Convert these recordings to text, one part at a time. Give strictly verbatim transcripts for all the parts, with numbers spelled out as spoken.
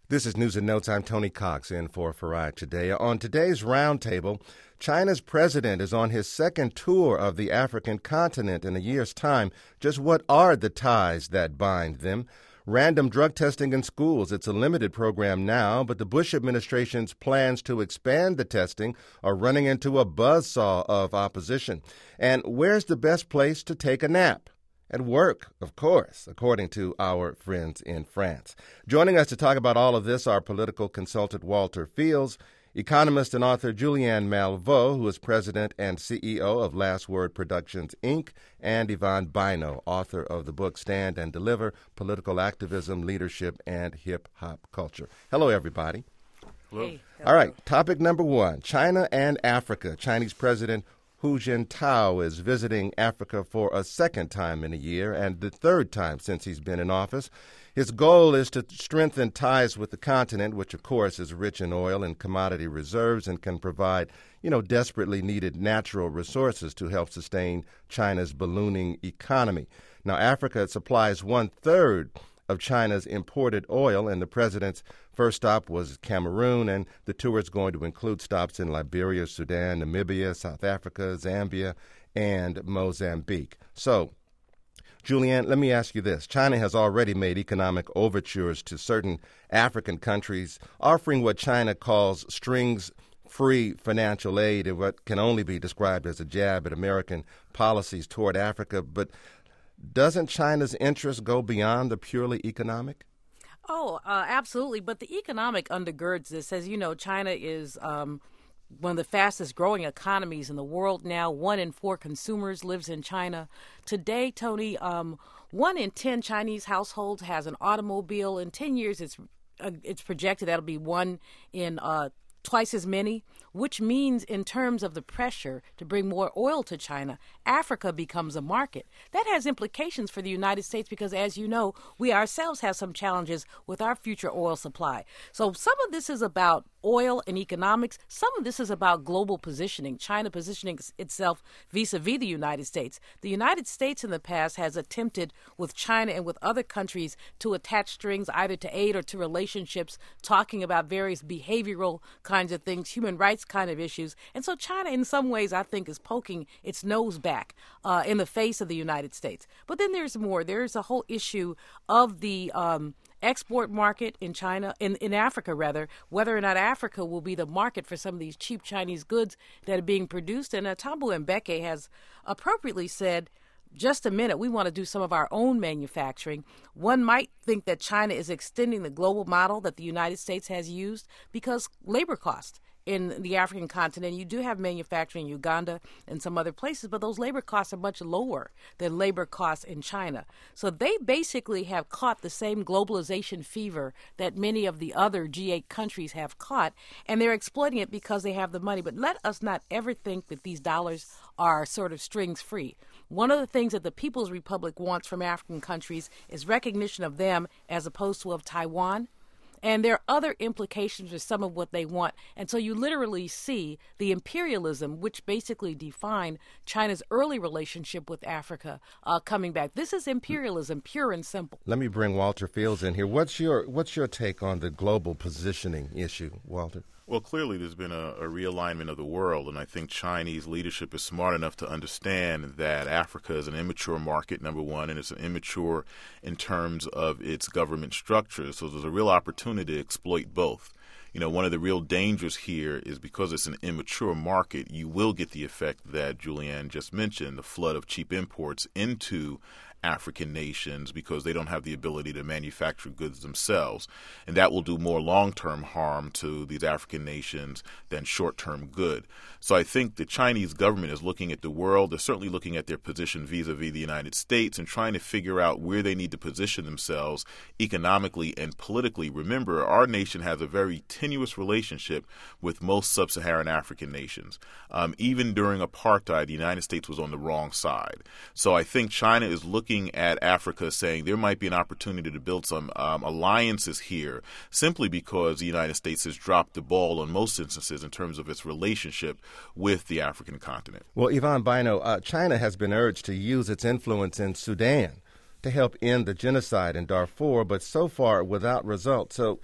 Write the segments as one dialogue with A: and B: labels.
A: This is News and Notes. I'm Tony Cox in for Faraj today. On today's roundtable, China's president is on his second tour of the African continent in a year's time. Just what are the ties that bind them? Random drug testing in schools. It's a limited program now, but the Bush administration's plans to expand the testing are running into a buzzsaw of opposition. And where's the best place to take a nap? At work, of course, according to our friends in France. Joining us to talk about all of this are political consultant Walter Fields, economist and author Julianne Malveaux, who is president and C E O of Last Word Productions, Incorporated, and Yvonne Bynoe, author of the book Stand and Deliver, Political Activism, Leadership, and Hip-Hop Culture. Hello, everybody.
B: Hello.
C: Hey,
A: all right, topic number one, China and Africa. Chinese President Hu Jintao is visiting Africa for a second time in a year and the third time since he's been in office. His goal is to strengthen ties with the continent, which, of course, is rich in oil and commodity reserves and can provide, you know, desperately needed natural resources to help sustain China's ballooning economy. Now, Africa supplies one-third of China's imported oil, and the president's first stop was Cameroon, and the tour is going to include stops in Liberia, Sudan, Namibia, South Africa, Zambia, and Mozambique. So, Julianne, let me ask you this. China has already made economic overtures to certain African countries, offering what China calls strings-free financial aid and what can only be described as a jab at American policies toward Africa. But doesn't China's interest go beyond the purely economic?
C: Oh, uh, absolutely. But the economic undergirds this. As you know, China is um, one of the fastest growing economies in the world now. One in four consumers lives in China. Today, Tony, um, one in ten Chinese households has an automobile. In ten years, it's uh, it's projected that'll be one in uh, twice as many, which means in terms of the pressure to bring more oil to China, Africa becomes a market. That has implications for the United States because, as you know, we ourselves have some challenges with our future oil supply. So some of this is about oil and economics. Some of this is about global positioning, China positioning itself vis-a-vis the United States. The United States in the past has attempted with China and with other countries to attach strings either to aid or to relationships, talking about various behavioral kinds of things, human rights kind of issues. And so China, in some ways, I think, is poking its nose back uh, in the face of the United States. But then there's more. There's a whole issue of the um, export market in China, in, in Africa rather, whether or not Africa will be the market for some of these cheap Chinese goods that are being produced. And uh, Thabo Mbeki has appropriately said, just a minute, we want to do some of our own manufacturing. One might think that China is extending the global model that the United States has used because labor costs in the African continent, you do have manufacturing in Uganda and some other places, but those labor costs are much lower than labor costs in China. So they basically have caught the same globalization fever that many of the other G eight countries have caught, and they're exploiting it because they have the money. But let us not ever think that these dollars are sort of strings free. One of the things that the People's Republic wants from African countries is recognition of them as opposed to of Taiwan. And there are other implications for some of what they want. And so you literally see the imperialism, which basically defined China's early relationship with Africa, uh, coming back. This is imperialism, pure and simple.
A: Let me bring Walter Fields in here. What's your what's your take on the global positioning issue, Walter?
B: Well, clearly there's been a, a realignment of the world, and I think Chinese leadership is smart enough to understand that Africa is an immature market, number one, and it's an immature in terms of its government structure. So there's a real opportunity to exploit both. You know, one of the real dangers here is because it's an immature market, you will get the effect that Julianne just mentioned, the flood of cheap imports into African nations because they don't have the ability to manufacture goods themselves. And that will do more long-term harm to these African nations than short-term good. So I think the Chinese government is looking at the world. They're certainly looking at their position vis-a-vis the United States and trying to figure out where they need to position themselves economically and politically. Remember, our nation has a very tenuous relationship with most sub-Saharan African nations. Um, even during apartheid, the United States was on the wrong side. So I think China is looking at Africa saying there might be an opportunity to build some um, alliances here simply because the United States has dropped the ball on most instances in terms of its relationship with the African continent.
A: Well, Yvonne Bynoe, uh, China has been urged to use its influence in Sudan to help end the genocide in Darfur, but so far without result. So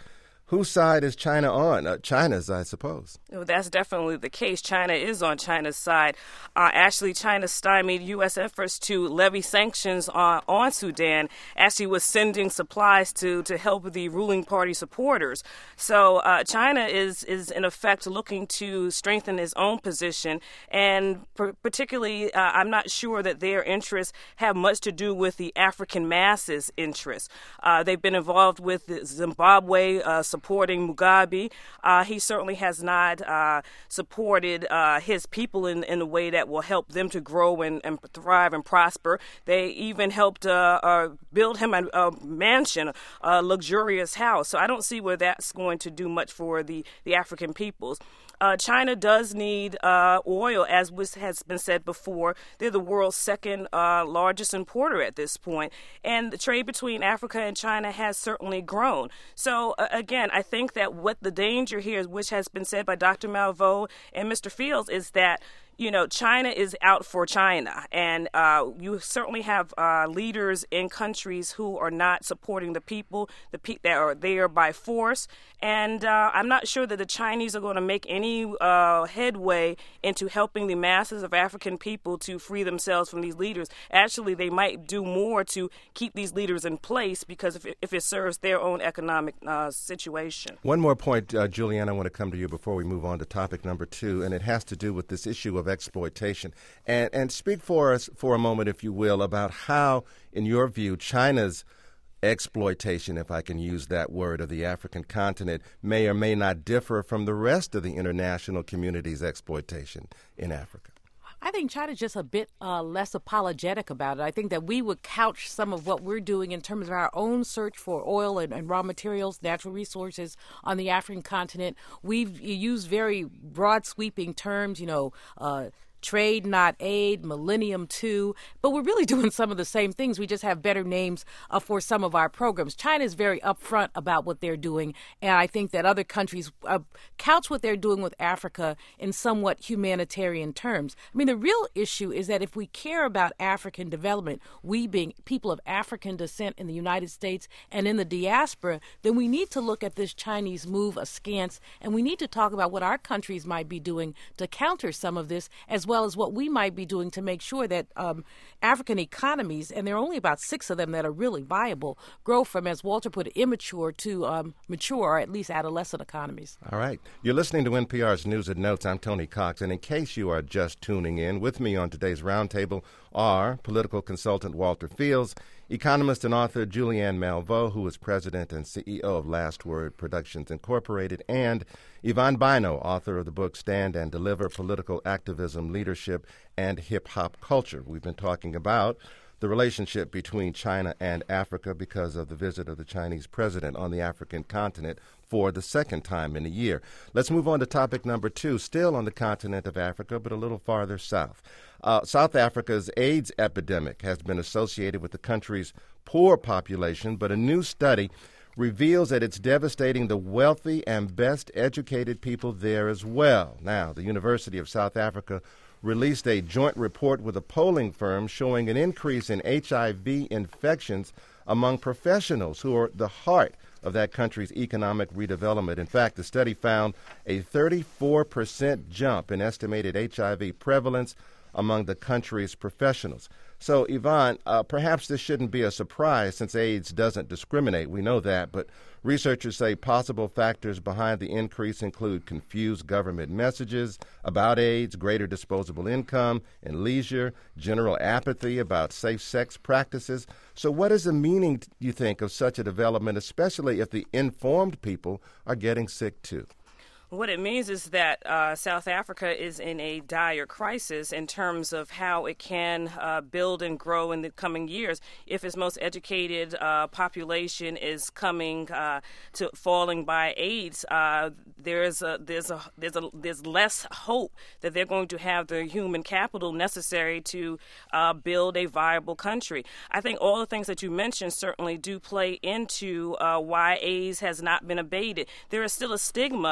A: Whose side is China on? Uh, China's, I suppose.
D: Well, that's definitely the case. China is on China's side. Uh, actually, China stymied U S efforts to levy sanctions on, on Sudan. Actually, was sending supplies to, to help the ruling party supporters. So uh, China is, is, in effect, looking to strengthen its own position. And per- particularly, uh, I'm not sure that their interests have much to do with the African masses' interests. Uh, they've been involved with Zimbabwe uh, supporting Mugabe. Uh, he certainly has not uh, supported uh, his people in, in a way that will help them to grow and, and thrive and prosper. They even helped uh, uh, build him a, a mansion, a luxurious house. So I don't see where that's going to do much for the, the African peoples. Uh, China does need uh, oil, as was, has been said before. They're the world's second uh, largest importer at this point. And the trade between Africa and China has certainly grown. So, uh, again, I think that what the danger here, which has been said by Doctor Malveaux and Mister Fields, is that you know, China is out for China, and uh, you certainly have uh, leaders in countries who are not supporting the people, the pe- that are there by force, and uh, I'm not sure that the Chinese are going to make any uh, headway into helping the masses of African people to free themselves from these leaders. Actually, they might do more to keep these leaders in place because if it, if it serves their own economic uh, situation.
A: One more point, uh, Julianne, I want to come to you before we move on to topic number two, and it has to do with this issue of exploitation. And and speak for us for a moment, if you will, about how, in your view, China's exploitation, if I can use that word, of the African continent may or may not differ from the rest of the international community's exploitation in Africa.
C: I think China's just a bit uh, less apologetic about it. I think that we would couch some of what we're doing in terms of our own search for oil and, and raw materials, natural resources on the African continent. We've used very broad sweeping terms, you know, uh, trade, not aid, Millennium two, but we're really doing some of the same things. We just have better names uh, for some of our programs. China is very upfront about what they're doing, and I think that other countries uh, couch what they're doing with Africa in somewhat humanitarian terms. I mean, the real issue is that if we care about African development, we being people of African descent in the United States and in the diaspora, then we need to look at this Chinese move askance, and we need to talk about what our countries might be doing to counter some of this, as well as what we might be doing to make sure that um, African economies, and there are only about six of them that are really viable, grow from, as Walter put it, immature to um, mature, or at least adolescent economies.
A: All right. You're listening to N P R's News and Notes. I'm Tony Cox, and in case you are just tuning in, with me on today's roundtable are political consultant Walter Fields, economist and author Julianne Malveaux, who is president and C E O of Last Word Productions Incorporated, and Yvonne Bynoe, author of the book Stand and Deliver, Political Activism, Leadership, and Hip-Hop Culture. We've been talking about the relationship between China and Africa because of the visit of the Chinese president on the African continent for the second time in a year. Let's move on to topic number two, still on the continent of Africa, but a little farther south. Uh, South Africa's AIDS epidemic has been associated with the country's poor population, but a new study reveals that it's devastating the wealthy and best educated people there as well. Now, the University of South Africa released a joint report with a polling firm showing an increase in H I V infections among professionals who are the heart of that country's economic redevelopment. In fact, the study found a thirty-four percent jump in estimated H I V prevalence among the country's professionals. So, Yvonne, uh, perhaps this shouldn't be a surprise since AIDS doesn't discriminate. We know that, but researchers say possible factors behind the increase include confused government messages about AIDS, greater disposable income and leisure, general apathy about safe sex practices. So what is the meaning, you think, of such a development, especially if the informed people are getting sick too?
D: What it means is that uh, South Africa is in a dire crisis in terms of how it can uh, build and grow in the coming years. If its most educated uh, population is coming uh, to falling by AIDS, uh, there's a, there's a there's a there's less hope that they're going to have the human capital necessary to uh, build a viable country. I think all the things that you mentioned certainly do play into uh, why AIDS has not been abated. There is still a stigma uh,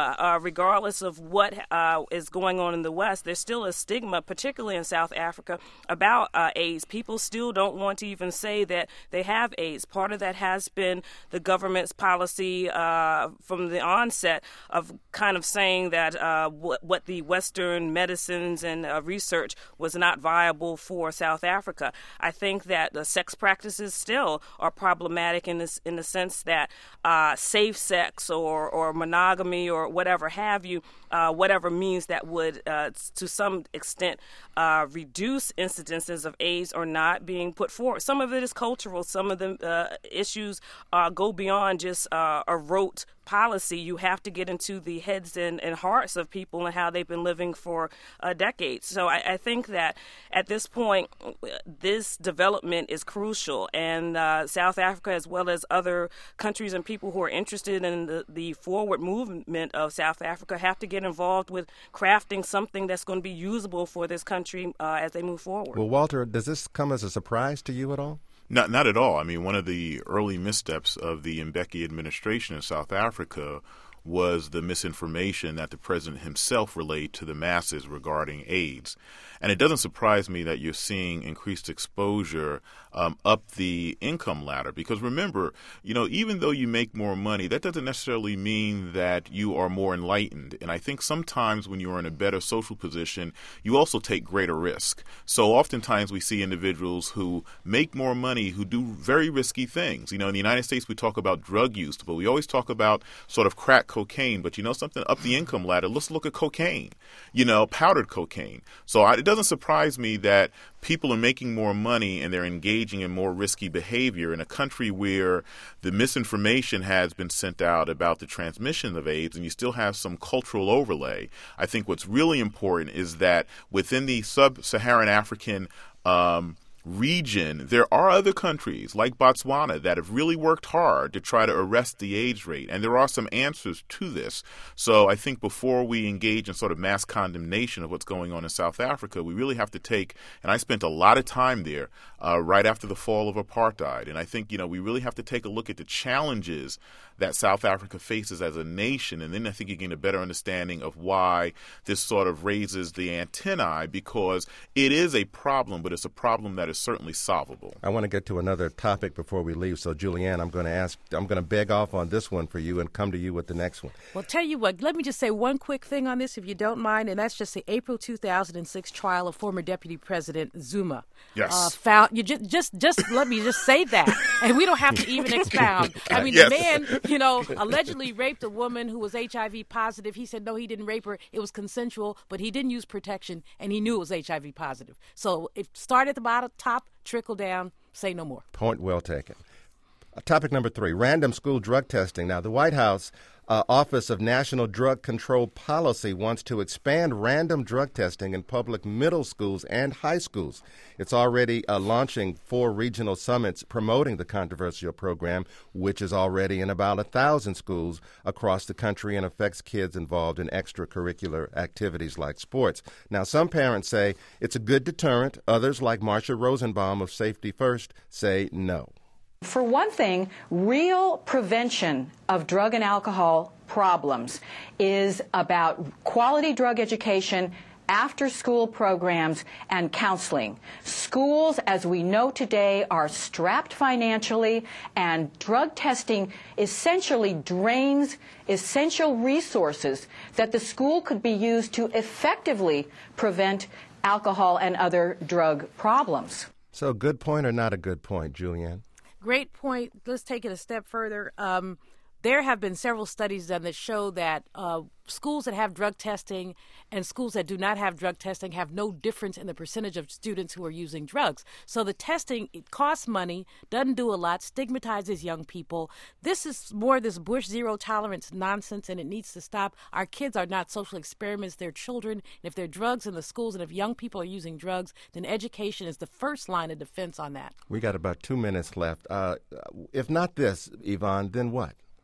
D: regardless of what uh, is going on in the West, there's still a stigma, particularly in South Africa, about uh, AIDS. People still don't want to even say that they have AIDS. Part of that has been the government's policy uh, from the onset of kind of saying that uh, what, what the Western medicines and uh, research was not viable for South Africa. I think that the sex practices still are problematic in this, in the sense that uh, safe sex or, or monogamy or whatever have you, uh, whatever means that would, uh, to some extent, uh, reduce incidences of AIDS are not being put forward. Some of it is cultural. Some of the uh, issues uh, go beyond just uh, a rote policy. You have to get into the heads and, and hearts of people and how they've been living for uh, decades. So I, I think that at this point, this development is crucial. And uh, South Africa, as well as other countries and people who are interested in the, the forward movement of South Africa, have to get involved with crafting something that's going to be usable for this country uh, as they move forward.
A: Well, Walter, does this come as a surprise to you at all?
B: Not, not at all. I mean, one of the early missteps of the Mbeki administration in South Africa was the misinformation that the president himself relayed to the masses regarding AIDS. And it doesn't surprise me that you're seeing increased exposure um, up the income ladder. Because remember, you know, even though you make more money, that doesn't necessarily mean that you are more enlightened. And I think sometimes when you're in a better social position, you also take greater risk. So oftentimes we see individuals who make more money, who do very risky things. You know, in the United States, we talk about drug use, but we always talk about sort of crack cocaine. But you know something, up the income ladder, let's look at cocaine, you know, powdered cocaine. So I, it doesn't surprise me that people are making more money and they're engaging in more risky behavior in a country where the misinformation has been sent out about the transmission of AIDS and you still have some cultural overlay. I think what's really important is that within the sub-Saharan African um, region, there are other countries like Botswana that have really worked hard to try to arrest the AIDS rate. And there are some answers to this. So I think before we engage in sort of mass condemnation of what's going on in South Africa, we really have to take, and I spent a lot of time there uh, right after the fall of apartheid. And I think, you know, we really have to take a look at the challenges that South Africa faces as a nation. And then I think you gain a better understanding of why this sort of raises the antennae, because it is a problem, but it's a problem that is certainly solvable.
A: I want to get to another topic before we leave. So, Julianne, I'm going to ask, I'm going to beg off on this one for you and come to you with the next one.
C: Well, tell you what, let me just say one quick thing on this, if you don't mind, and that's just the April two thousand six trial of former Deputy President Zuma.
B: Yes.
C: Uh, found, you just, just, just let me just say that, and we don't have to even expound. I mean,
B: Yes.
C: the man, you know, allegedly raped a woman who was H I V positive. He said, no, he didn't rape her. It was consensual, but he didn't use protection, and he knew it was H I V positive. So it started at the bottom, top, trickle down, say no more.
A: Point well taken. Uh, topic number three, random school drug testing. Now, the White House uh, Office of National Drug Control Policy wants to expand random drug testing in public middle schools and high schools. It's already uh, launching four regional summits promoting the controversial program, which is already in about a thousand schools across the country and affects kids involved in extracurricular activities like sports. Now, some parents say it's a good deterrent. Others, like Marsha Rosenbaum of Safety First, say no.
E: For one thing, real prevention of drug and alcohol problems is about quality drug education, after-school programs, and counseling. Schools, as we know today, are strapped financially, and drug testing essentially drains essential resources that the school could be used to effectively prevent alcohol and other drug problems.
A: So, good point or not a good point, Julianne?
C: Great point. Let's take it a step further. Um, there have been several studies done that show that uh, schools that have drug testing and schools that do not have drug testing have no difference in the percentage of students who are using drugs. So the testing, it costs money, doesn't do a lot, stigmatizes young people. This is more this Bush zero tolerance nonsense, and it needs to stop. Our kids are not social experiments. They're children. And if there are drugs in the schools and if young people are using drugs, then education is the first line of defense on that.
A: We got about two minutes left. Uh, if not this, Yvonne, then what?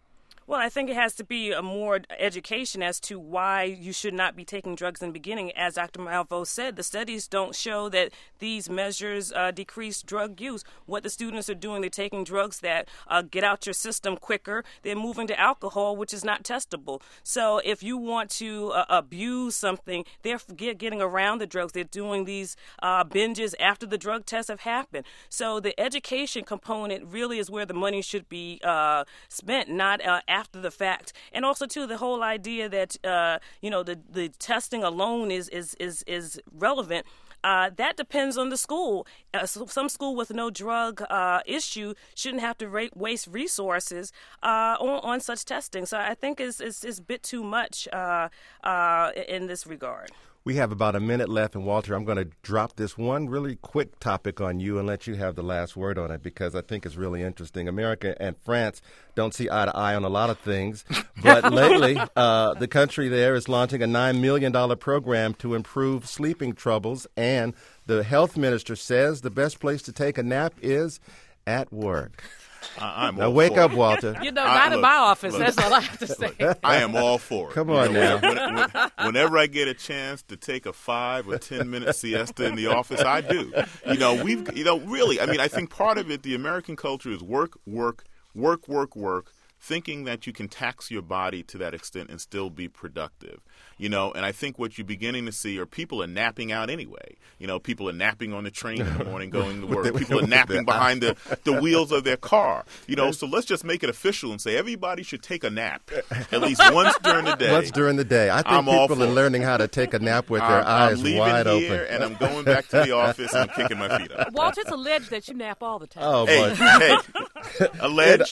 D: Well, I think it has to be a more education as to why you should not be taking drugs in the beginning. As Doctor Malveaux said, the studies don't show that these measures uh, decrease drug use. What the students are doing, they're taking drugs that uh, get out your system quicker. They're moving to alcohol, which is not testable. So if you want to uh, abuse something, they're get, getting around the drugs. They're doing these uh, binges after the drug tests have happened. So the education component really is where the money should be uh, spent, not uh, after the fact. And also, too, the whole idea that, uh, you know, the, the testing alone is, is, is, is relevant. Uh, that depends on the school. Uh, so some school with no drug uh, issue shouldn't have to ra- waste resources uh, on, on such testing. So I think it's, it's, it's a bit too much uh, uh, in this regard.
A: We have about a minute left, and Walter, I'm going to drop this one really quick topic on you and let you have the last word on it because I think it's really interesting. America and France don't see eye to eye on a lot of things, but lately uh, the country there is launching a nine million dollars program to improve sleeping troubles, and the health minister says the best place to take a nap is at work.
B: I, I'm
A: now
B: all
A: wake
B: for
A: up,
B: it.
A: Walter.
C: You know,
B: I-
C: not in
B: look,
C: my office.
B: look.
C: That's all I have to say.
B: I am all for it.
A: Come
B: You
A: on
B: know,
A: now.
B: when- when- whenever I get a chance to take a five or ten minute siesta in the office, I do. You know, we've, you know, really, I mean, I think part of it, the American culture is work, work, work, work, work, thinking that you can tax your body to that extent and still be productive. You know, and I think what you're beginning to see are people are napping out anyway. You know, people are napping on the train in the morning going to work. People are napping behind the, the wheels of their car. You know, so let's just make it official and say everybody should take a nap at least once during the day.
A: Once during the day. I think
B: I'm all
A: people are
B: for it.
A: learning how to take a nap with their
B: I'm,
A: eyes
B: I'm leaving
A: wide
B: here
A: open.
B: and I'm going back to the office and I'm kicking my feet up.
C: Walter, it's alleged that you nap all the time.
A: Oh,
B: Hey,
A: boy.
B: hey, alleged.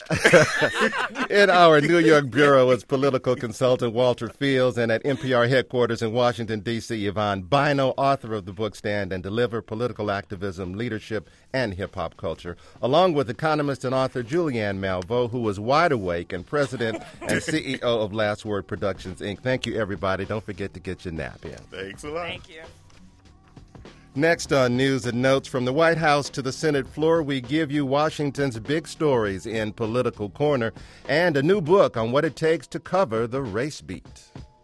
A: In our New York bureau is political consultant Walter Fields, and at N P R headquarters in Washington, D C, Yvonne Bino, author of the book Stand and Deliver, Political Activism, Leadership, and Hip-Hop Culture, along with economist and author Julianne Malveaux, who is wide awake and president and C E O of Last Word Productions, Incorporated. Thank you, everybody. Don't forget to get your nap in.
B: Thanks a lot.
D: Thank you.
A: Next on News and Notes, from the White House to the Senate floor, we give you Washington's big stories in Political Corner and a new book on what it takes to cover the race beat.